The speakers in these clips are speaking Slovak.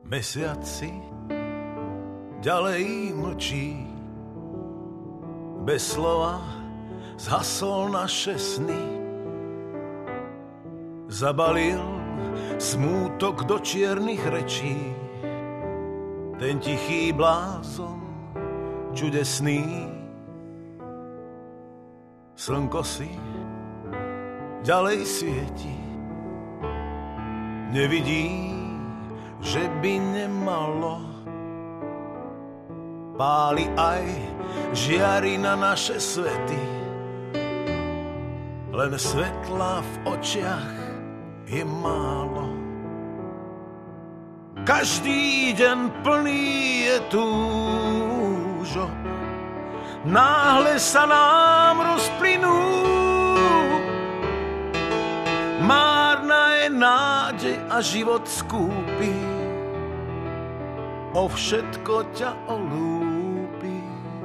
Mesiac si ďalej mlčí, bez slova zhasol naše sny. Zabalil smútok do čiernych rečí, ten tichý blázon čudesný. Slnko si ďalej svieti, nevidí, že by nemalo. Páli aj žiari na naše svety, len svetla v očiach je málo. Každý deň plný je túžob, náhle sa nám rozplynú. Márna je nádej a život skúpi, o všetko ťa olúpi.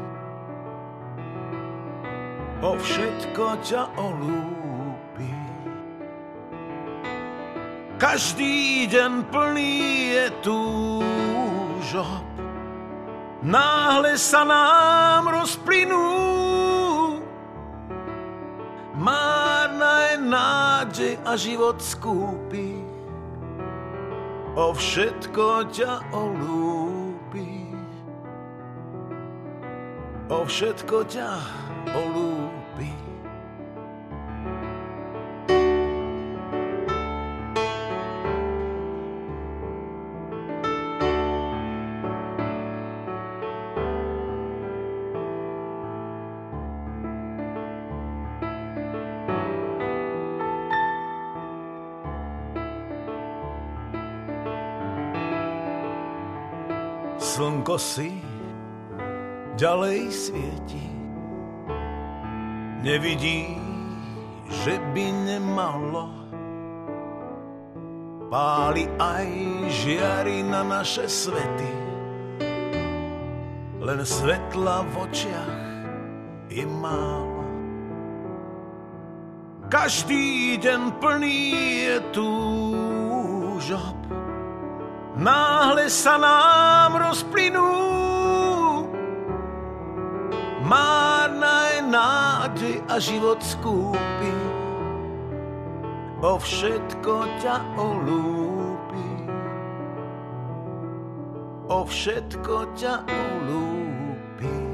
O všetko ťa olúpi. Každý deň plný je túžob, náhle sa nám rozplynú. Márna je nádej a život skúpi, o všetko ťa olúpi. O všetko ťa olúpi. Slnko si ďalej svieti, nevidí, že by nemalo. Páli aj žiari na naše svety, len svetla v očiach je málo. Každý deň plný je túžob, náhle sa nám rozplynú. Márna je nádej a život skúpi, o všetko ťa olúpi. O všetko ťa olúpi.